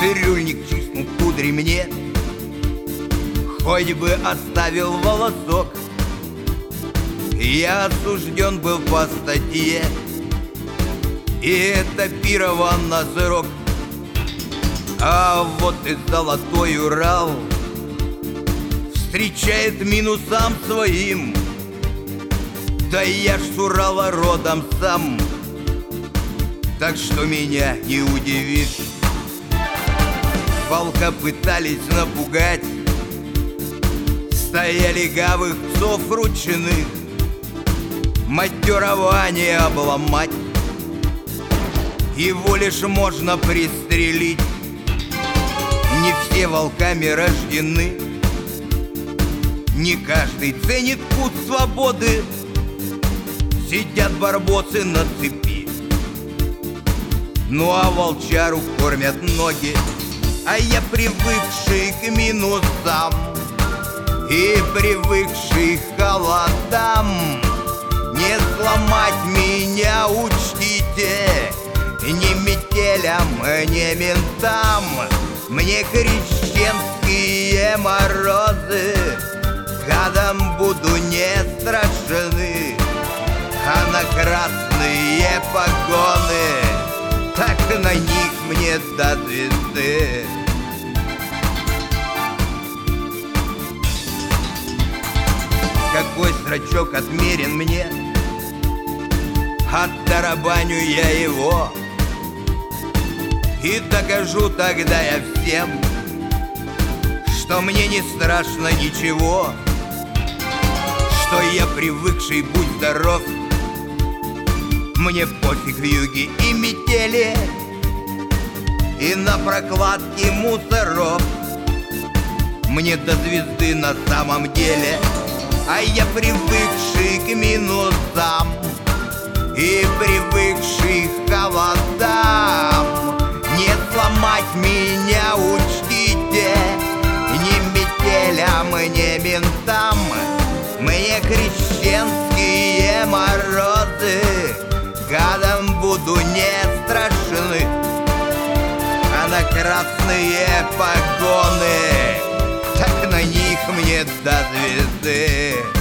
цирюльник чистил кудри мне, хоть бы оставил волосок. Я осужден был по статье, и этапирован на срок. А вот и золотой Урал встречает минусам своим. Да я ж с Урала родом сам, так что меня не удивишь. Волка пытались напугать, стояли гавых псов ручных, матерование обломать. Его лишь можно пристрелить. Не все волками рождены, не каждый ценит путь свободы. Сидят барбосы на цепи, ну а волчару кормят ноги. А я привыкший к минусам и привыкший к холодам. Не сломать меня учтите, ни метелям, ни ментам. Мне крещенские морозы гадом буду не страшны, а на красные погоны так на них мне до звезды. Какой срачок отмерен мне, оттарабаню я его, и докажу тогда я всем, что мне не страшно ничего, что я привыкший, будь здоров. Мне пофиг вьюги и метели, и на прокладке мусоров. Мне до звезды на самом деле, а я привыкший к минусам и привыкший к холодам. Не сломать меня учтите, ни метелям, ни ментам. Мне крещенские морозы гадом буду не страшны, а на красные погоны так на них мне до звезды.